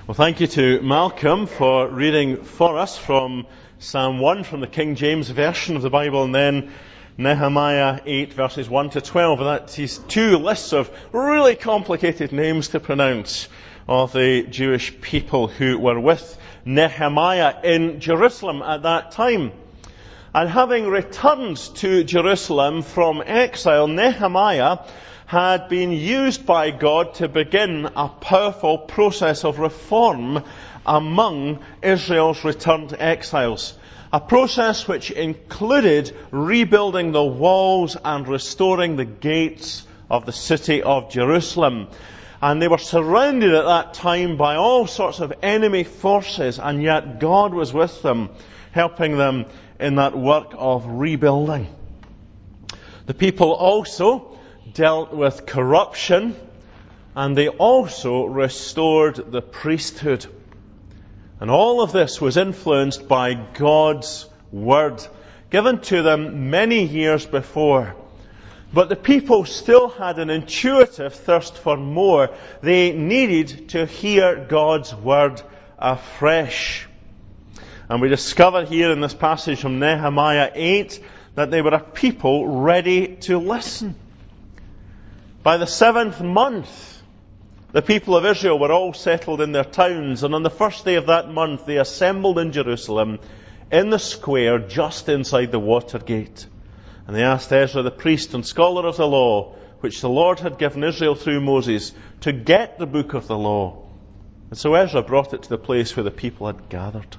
Well, thank you to Malcolm for reading for us from Psalm 1 from the King James Version of the Bible, and then Nehemiah 8 verses 1 to 12. And that's these two lists of really complicated names to pronounce of the Jewish people who were with Nehemiah in Jerusalem at that time. And having returned to Jerusalem from exile, Nehemiah had been used by God to begin a powerful process of reform among Israel's returned exiles. A process which included rebuilding the walls and restoring the gates of the city of Jerusalem. And they were surrounded at that time by all sorts of enemy forces, and yet God was with them, helping them in that work of rebuilding. The people also dealt with corruption, and they also restored the priesthood. And all of this was influenced by God's word, given to them many years before. But the people still had an intuitive thirst for more. They needed to hear God's word afresh. And we discover here in this passage from Nehemiah 8 that they were a people ready to listen. By the 7th month, the people of Israel were all settled in their towns, and on the first day of that month they assembled in Jerusalem, in the square just inside the water gate. And they asked Ezra the priest and scholar of the law, which the Lord had given Israel through Moses, to get the book of the law. And so Ezra brought it to the place where the people had gathered.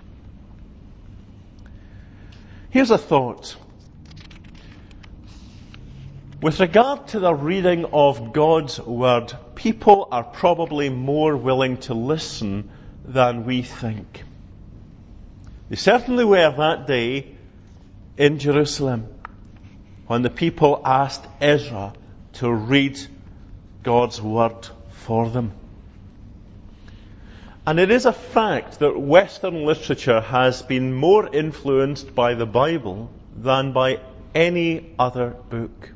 Here's a thought. With regard to the reading of God's Word, people are probably more willing to listen than we think. They certainly were that day in Jerusalem when the people asked Ezra to read God's Word for them. And it is a fact that Western literature has been more influenced by the Bible than by any other book.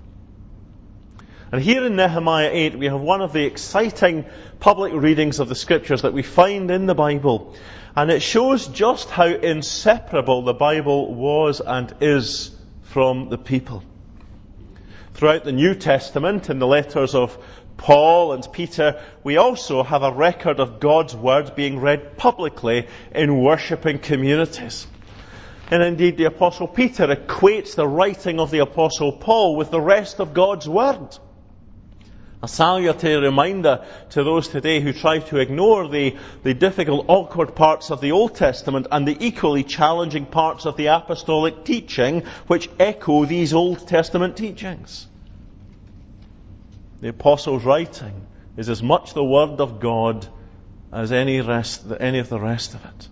And here in Nehemiah 8 we have one of the exciting public readings of the Scriptures that we find in the Bible. And it shows just how inseparable the Bible was and is from the people. Throughout the New Testament, in the letters of Paul and Peter, we also have a record of God's Word being read publicly in worshipping communities. And indeed, the Apostle Peter equates the writing of the Apostle Paul with the rest of God's Word. A salutary reminder to those today who try to ignore the difficult, awkward parts of the Old Testament and the equally challenging parts of the apostolic teaching which echo these Old Testament teachings. The Apostle's writing is as much the Word of God as any of the rest of it.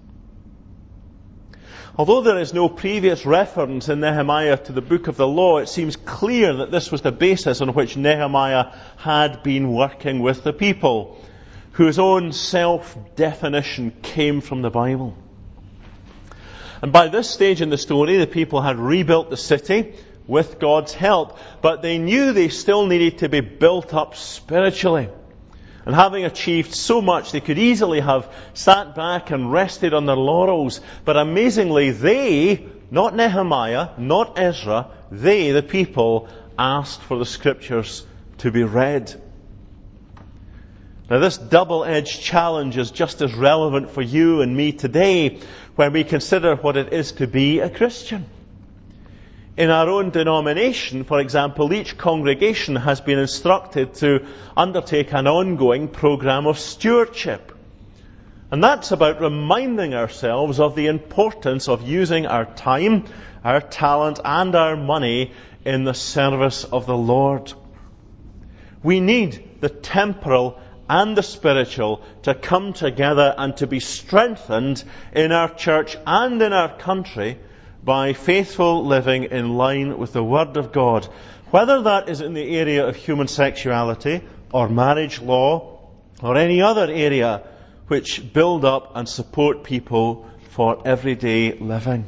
Although there is no previous reference in Nehemiah to the book of the law, it seems clear that this was the basis on which Nehemiah had been working with the people, whose own self-definition came from the Bible. And by this stage in the story, the people had rebuilt the city with God's help, but they knew they still needed to be built up spiritually. And having achieved so much, they could easily have sat back and rested on their laurels. But amazingly, they, not Nehemiah, not Ezra, they, the people, asked for the Scriptures to be read. Now this double-edged challenge is just as relevant for you and me today when we consider what it is to be a Christian. In our own denomination, for example, each congregation has been instructed to undertake an ongoing program of stewardship. And that's about reminding ourselves of the importance of using our time, our talent, and our money in the service of the Lord. We need the temporal and the spiritual to come together and to be strengthened in our church and in our country by faithful living in line with the Word of God, whether that is in the area of human sexuality or marriage law or any other area which build up and support people for everyday living.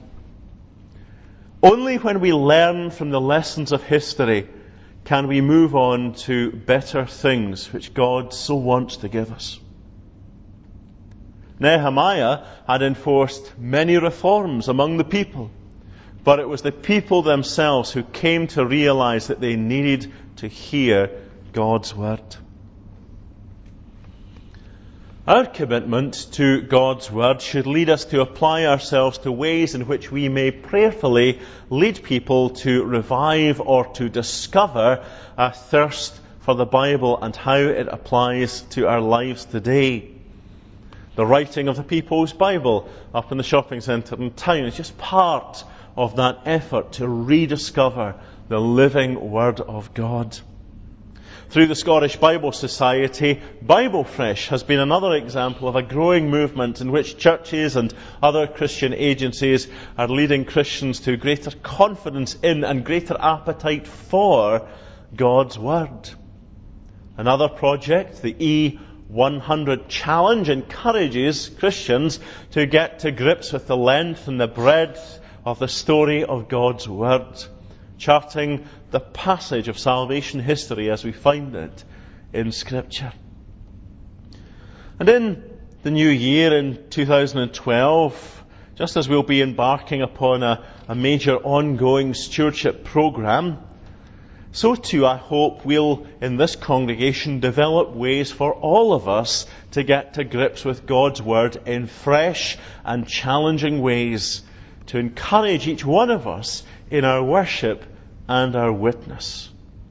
Only when we learn from the lessons of history can we move on to better things which God so wants to give us. Nehemiah had enforced many reforms among the people, but it was the people themselves who came to realize that they needed to hear God's word. Our commitment to God's word should lead us to apply ourselves to ways in which we may prayerfully lead people to revive or to discover a thirst for the Bible and how it applies to our lives today. The writing of the People's Bible up in the shopping centre in town is just part of that effort to rediscover the living Word of God. Through the Scottish Bible Society, Bible Fresh has been another example of a growing movement in which churches and other Christian agencies are leading Christians to greater confidence in and greater appetite for God's Word. Another project, the E100 Challenge, encourages Christians to get to grips with the length and the breadth of the story of God's Word, charting the passage of salvation history as we find it in Scripture. And in the new year, in 2012, just as we'll be embarking upon a major ongoing stewardship program, so too I hope we'll, in this congregation, develop ways for all of us to get to grips with God's Word in fresh and challenging ways, to encourage each one of us in our worship and our witness.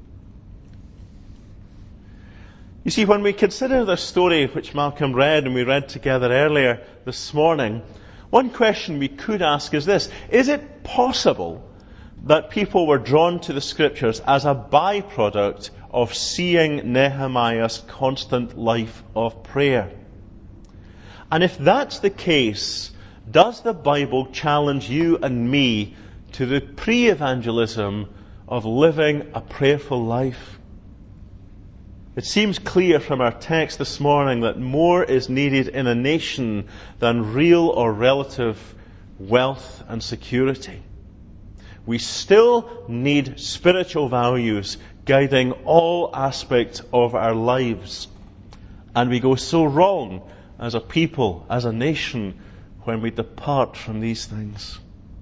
You see, when we consider the story which Malcolm read and we read together earlier this morning, one question we could ask is this: is it possible that people were drawn to the Scriptures as a byproduct of seeing Nehemiah's constant life of prayer? And if that's the case, does the Bible challenge you and me to the pre-evangelism of living a prayerful life? It seems clear from our text this morning that more is needed in a nation than real or relative wealth and security. We still need spiritual values guiding all aspects of our lives. And we go so wrong as a people, as a nation, when we depart from these things.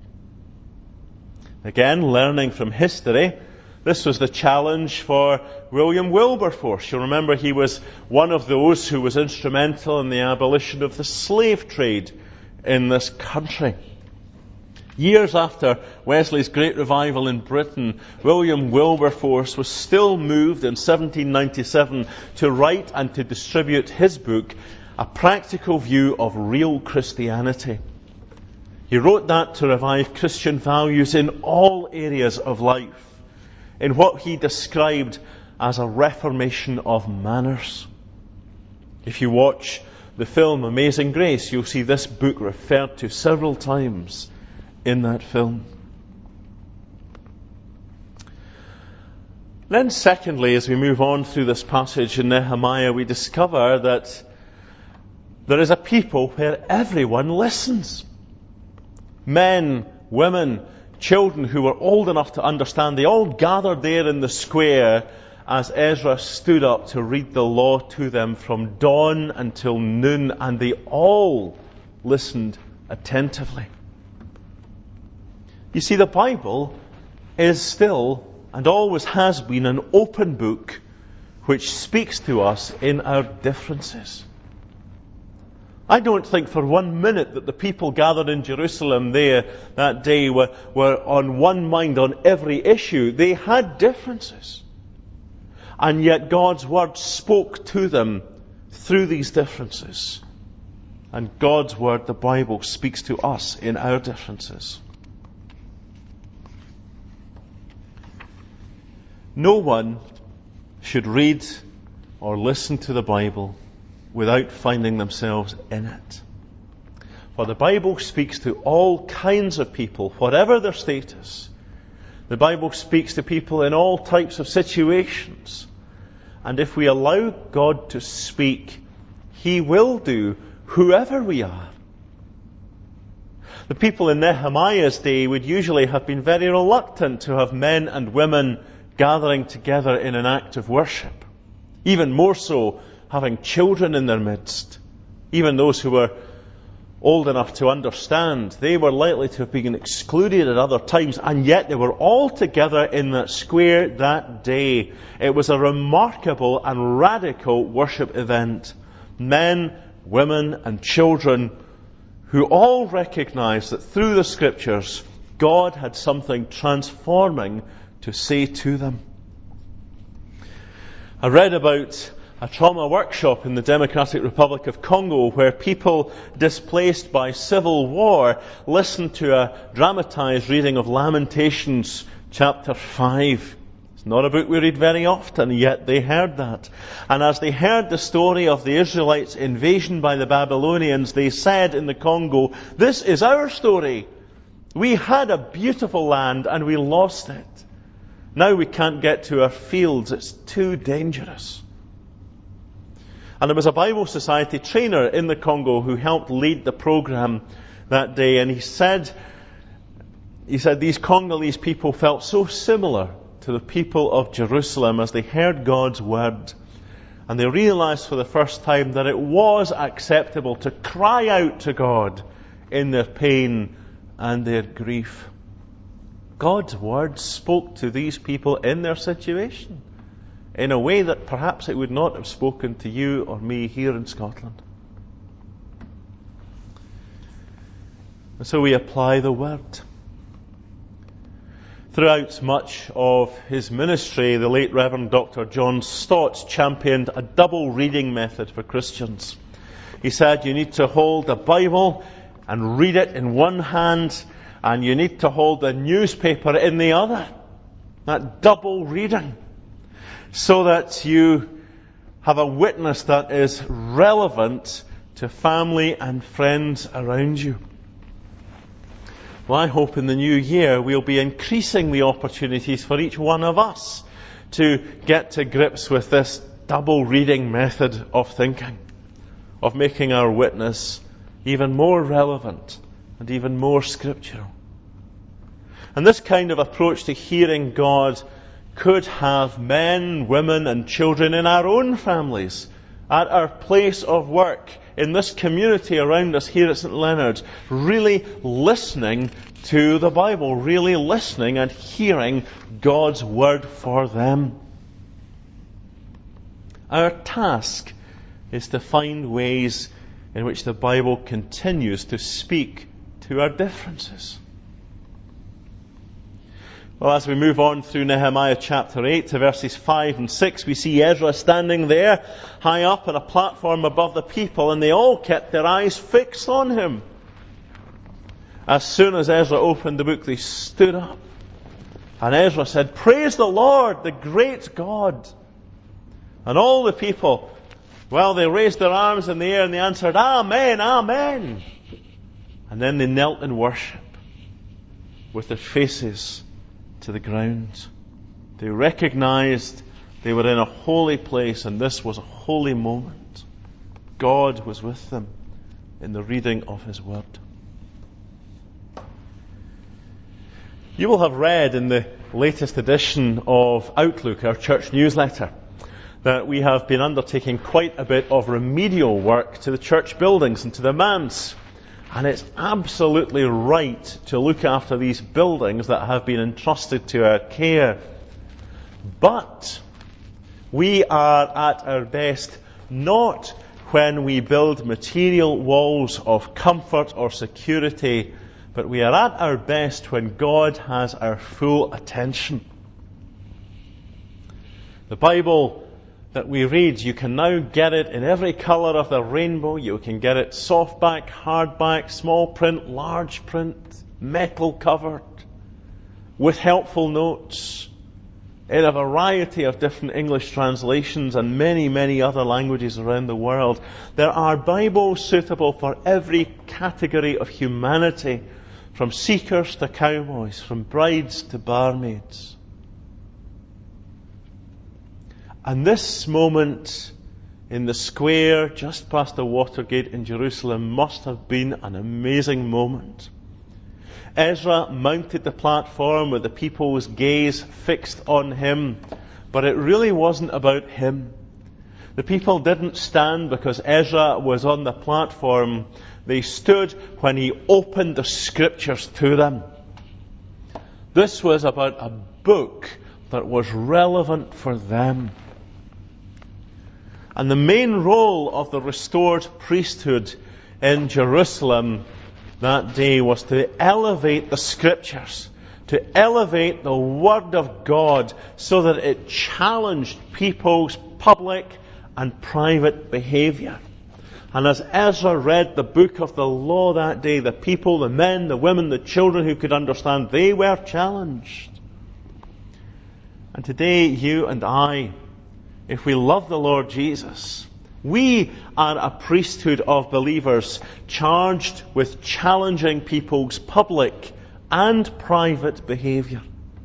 Again, learning from history, this was the challenge for William Wilberforce. You'll remember he was one of those who was instrumental in the abolition of the slave trade in this country. Years after Wesley's great revival in Britain, William Wilberforce was still moved in 1797 to write and to distribute his book, A Practical View of Real Christianity. He wrote that to revive Christian values in all areas of life, in what he described as a reformation of manners. If you watch the film Amazing Grace, you'll see this book referred to several times in that film. Then secondly, as we move on through this passage in Nehemiah, we discover that there is a people where everyone listens. Men, women, children who were old enough to understand, they all gathered there in the square as Ezra stood up to read the law to them from dawn until noon, and they all listened attentively. You see, the Bible is still, and always has been, an open book which speaks to us in our differences. I don't think for 1 minute that the people gathered in Jerusalem there that day were on one mind on every issue. They had differences. And yet God's Word spoke to them through these differences. And God's Word, the Bible, speaks to us in our differences. No one should read or listen to the Bible without finding themselves in it. For the Bible speaks to all kinds of people, whatever their status. The Bible speaks to people in all types of situations. And if we allow God to speak, He will do, whoever we are. The people in Nehemiah's day would usually have been very reluctant to have men and women gathering together in an act of worship. Even more so, having children in their midst. Even those who were old enough to understand. They were likely to have been excluded at other times, and yet they were all together in that square that day. It was a remarkable and radical worship event. Men, women, and children who all recognized that through the Scriptures, God had something transforming to say to them. I read about a trauma workshop in the Democratic Republic of Congo where people displaced by civil war listened to a dramatized reading of Lamentations chapter 5. It's not a book we read very often, yet they heard that. And as they heard the story of the Israelites' invasion by the Babylonians, they said in the Congo, "This is our story. We had a beautiful land and we lost it. Now we can't get to our fields. It's too dangerous." And there was a Bible Society trainer in the Congo who helped lead the program that day. And he said these Congolese people felt so similar to the people of Jerusalem as they heard God's word. And they realized for the first time that it was acceptable to cry out to God in their pain and their grief. God's word spoke to these people in their situation in a way that perhaps it would not have spoken to you or me here in Scotland. And so we apply the word. Throughout much of his ministry, the late Reverend Dr. John Stott championed a double reading method for Christians. He said you need to hold the Bible and read it in one hand, and you need to hold the newspaper in the other. That double reading. So that you have a witness that is relevant to family and friends around you. Well, I hope in the new year we'll be increasing the opportunities for each one of us to get to grips with this double reading method of thinking, of making our witness even more relevant and even more scriptural. And this kind of approach to hearing God could have men, women and children in our own families, at our place of work, in this community around us here at St. Leonard's, really listening to the Bible, really listening and hearing God's word for them. Our task is to find ways in which the Bible continues to speak to our differences. Well, as we move on through Nehemiah chapter 8 to verses 5 and 6, we see Ezra standing there, high up on a platform above the people, and they all kept their eyes fixed on him. As soon as Ezra opened the book, they stood up. And Ezra said, "Praise the Lord, the great God." And all the people, well, they raised their arms in the air and they answered, "Amen, Amen." And then they knelt in worship with their faces to the ground. They recognized they were in a holy place and this was a holy moment. God was with them in the reading of His Word. You will have read in the latest edition of Outlook, our church newsletter, that we have been undertaking quite a bit of remedial work to the church buildings and to the manse. And it's absolutely right to look after these buildings that have been entrusted to our care. But we are at our best not when we build material walls of comfort or security, but we are at our best when God has our full attention. The Bible that we read, you can now get it in every colour of the rainbow. You can get it softback, hardback, small print, large print, metal covered, with helpful notes, in a variety of different English translations and many, many other languages around the world. There are Bibles suitable for every category of humanity, from seekers to cowboys, from brides to barmaids. And this moment in the square just past the Watergate in Jerusalem must have been an amazing moment. Ezra mounted the platform with the people's gaze fixed on him, but it really wasn't about him. The people didn't stand because Ezra was on the platform. They stood when he opened the Scriptures to them. This was about a book that was relevant for them. And the main role of the restored priesthood in Jerusalem that day was to elevate the Scriptures, to elevate the Word of God so that it challenged people's public and private behaviour. And as Ezra read the book of the law that day, the people, the men, the women, the children who could understand, they were challenged. And today, you and I, if we love the Lord Jesus, we are a priesthood of believers charged with challenging people's public and private behaviour.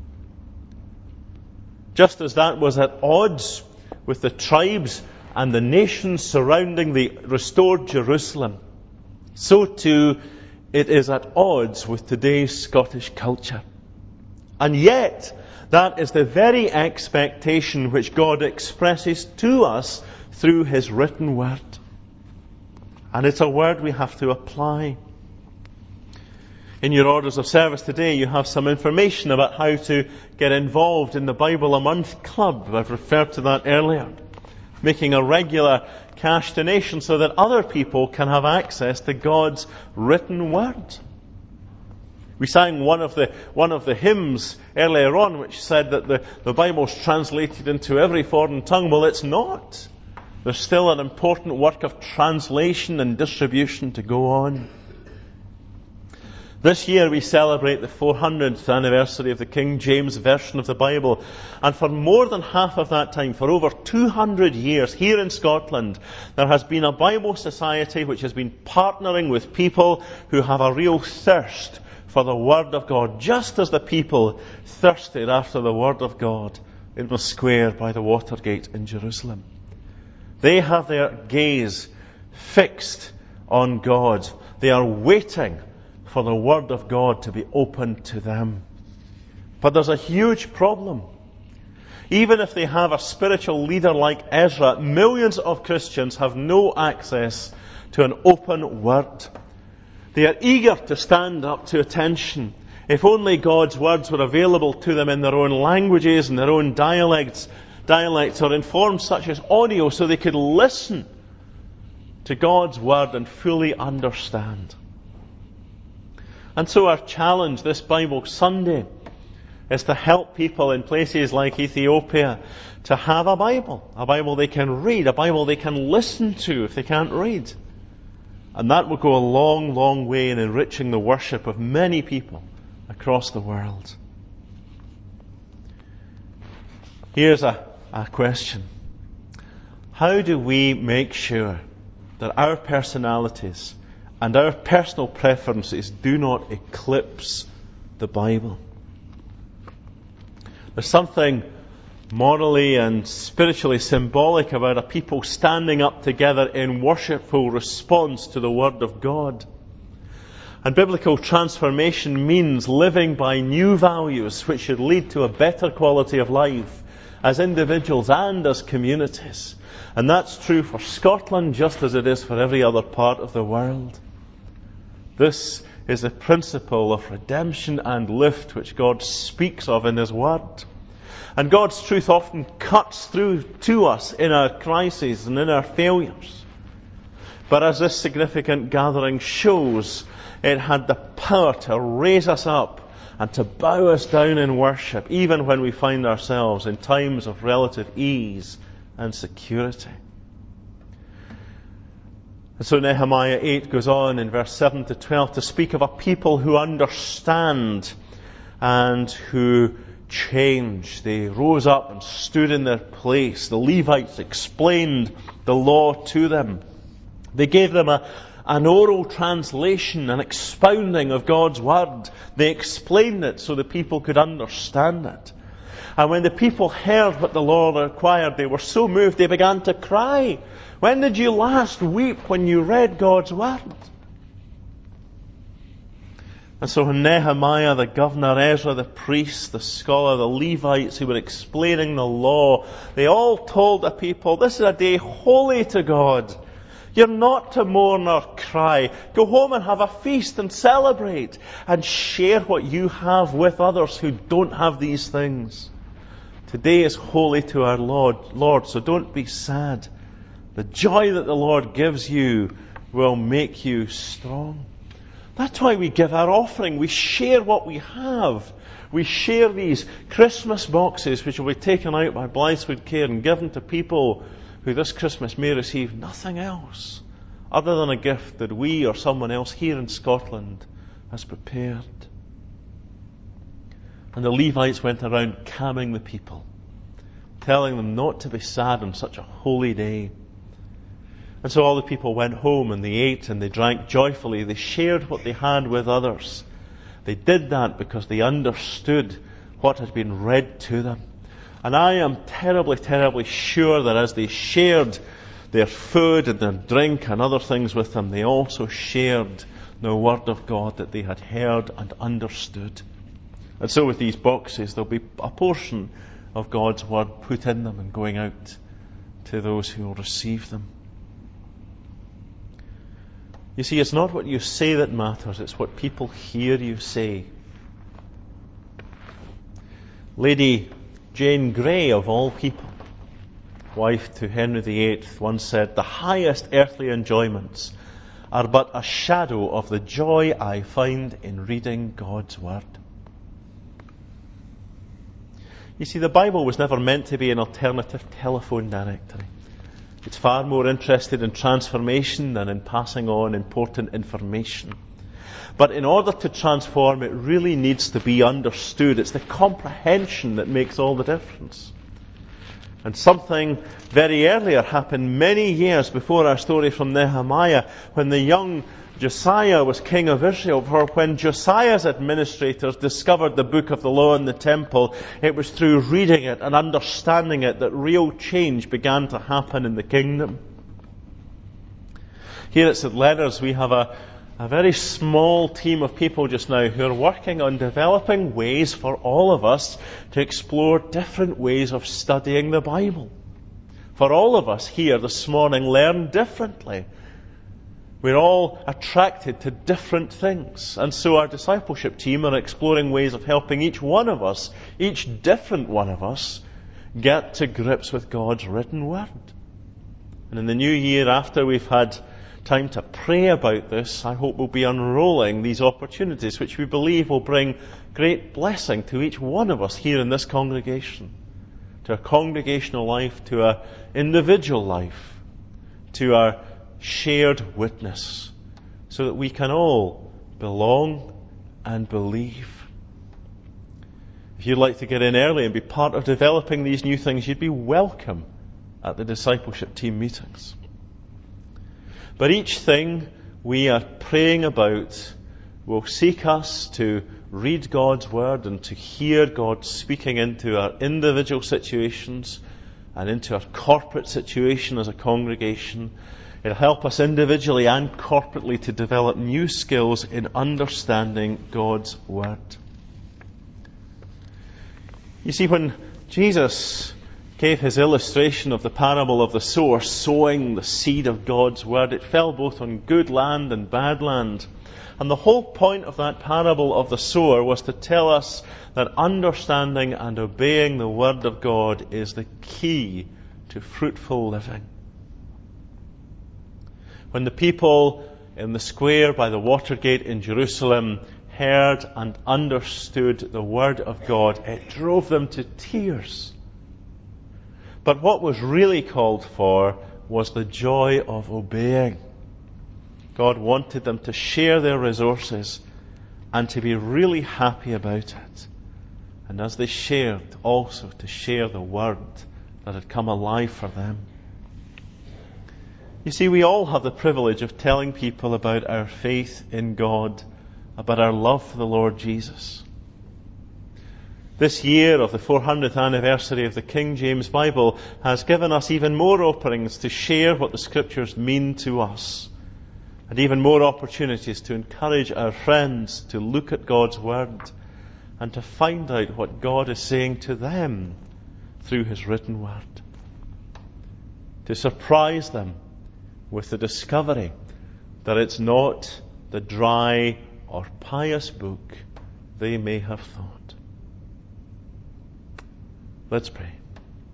Just as that was at odds with the tribes and the nations surrounding the restored Jerusalem, so too it is at odds with today's Scottish culture. And yet, that is the very expectation which God expresses to us through His written word. And it's a word we have to apply. In your orders of service today, you have some information about how to get involved in the Bible a Month Club. I've referred to that earlier. Making a regular cash donation so that other people can have access to God's written word. We sang one of the hymns earlier on which said that the Bible's translated into every foreign tongue. Well, it's not. There's still an important work of translation and distribution to go on. This year we celebrate the 400th anniversary of the King James Version of the Bible. And for more than half of that time, for over 200 years, here in Scotland, there has been a Bible Society which has been partnering with people who have a real thirst for the Word of God, just as the people thirsted after the Word of God in the square by the Watergate in Jerusalem. They have their gaze fixed on God. They are waiting for the Word of God to be opened to them. But there's a huge problem. Even if they have a spiritual leader like Ezra, millions of Christians have no access to an open Word. They are eager to stand up to attention. If only God's words were available to them in their own languages and their own dialects or in forms such as audio, so they could listen to God's Word and fully understand. And so our challenge this Bible Sunday is to help people in places like Ethiopia to have a Bible they can read, a Bible they can listen to if they can't read. And that will go a long, long way in enriching the worship of many people across the world. Here's a question. How do we make sure that our personalities and our personal preferences do not eclipse the Bible? There's something morally and spiritually symbolic about a people standing up together in worshipful response to the Word of God. And biblical transformation means living by new values which should lead to a better quality of life as individuals and as communities. And that's true for Scotland just as it is for every other part of the world. This is the principle of redemption and lift which God speaks of in His Word. And God's truth often cuts through to us in our crises and in our failures. But as this significant gathering shows, it had the power to raise us up and to bow us down in worship, even when we find ourselves in times of relative ease and security. And so Nehemiah 8 goes on in verse 7 to 12 to speak of a people who understand and who change. They rose up and stood in their place. The Levites explained the law to them. They gave them an oral translation, an expounding of God's Word. They explained it so the people could understand it. And when the people heard what the law required, they were so moved they began to cry. When did you last weep when you read God's Word? And so when Nehemiah, the governor, Ezra, the priest, the scholar, the Levites who were explaining the law, they all told the people, this is a day holy to God. You're not to mourn or cry. Go home and have a feast and celebrate and share what you have with others who don't have these things. Today is holy to our Lord, so don't be sad. The joy that the Lord gives you will make you strong. That's why we give our offering. We share what we have. We share these Christmas boxes which will be taken out by Blythswood Care and given to people who this Christmas may receive nothing else other than a gift that we or someone else here in Scotland has prepared. And the Levites went around calming the people, telling them not to be sad on such a holy day. And so all the people went home and they ate and they drank joyfully. They shared what they had with others. They did that because they understood what had been read to them. And I am terribly, terribly sure that as they shared their food and their drink and other things with them, they also shared the Word of God that they had heard and understood. And so with these boxes, there'll be a portion of God's Word put in them and going out to those who will receive them. You see, it's not what you say that matters, it's what people hear you say. Lady Jane Grey, of all people, wife to Henry VIII, once said, "The highest earthly enjoyments are but a shadow of the joy I find in reading God's Word." You see, the Bible was never meant to be an alternative telephone directory. It's far more interested in transformation than in passing on important information. But in order to transform, it really needs to be understood. It's the comprehension that makes all the difference. And something very earlier happened many years before our story from Nehemiah, when the young Josiah was king of Israel. For when Josiah's administrators discovered the book of the law in the temple, it was through reading it and understanding it that real change began to happen in the kingdom. Here at St. Leonard's we have a very small team of people just now who are working on developing ways for all of us to explore different ways of studying the Bible. For all of us here this morning learn differently. We're all attracted to different things. And so our discipleship team are exploring ways of helping each one of us, each different one of us, get to grips with God's written Word. And in the new year, after we've had time to pray about this, I hope we'll be unrolling these opportunities which we believe will bring great blessing to each one of us here in this congregation, to a congregational life, to an individual life, to our shared witness, so that we can all belong and believe. If you'd like to get in early and be part of developing these new things, you'd be welcome at the discipleship team meetings. But each thing we are praying about will seek us to read God's Word and to hear God speaking into our individual situations and into our corporate situation as a congregation. It'll help us individually and corporately to develop new skills in understanding God's Word. You see, when Jesus gave his illustration of the parable of the sower sowing the seed of God's Word, it fell both on good land and bad land. And the whole point of that parable of the sower was to tell us that understanding and obeying the Word of God is the key to fruitful living. When the people in the square by the Watergate in Jerusalem heard and understood the Word of God, it drove them to tears. But what was really called for was the joy of obeying. God wanted them to share their resources and to be really happy about it. And as they shared, also to share the Word that had come alive for them. You see, we all have the privilege of telling people about our faith in God, about our love for the Lord Jesus. This year of the 400th anniversary of the King James Bible has given us even more openings to share what the Scriptures mean to us. and even more opportunities to encourage our friends to look at God's Word and to find out what God is saying to them through His written Word. To surprise them with the discovery that it's not the dry or pious book they may have thought. Let's pray.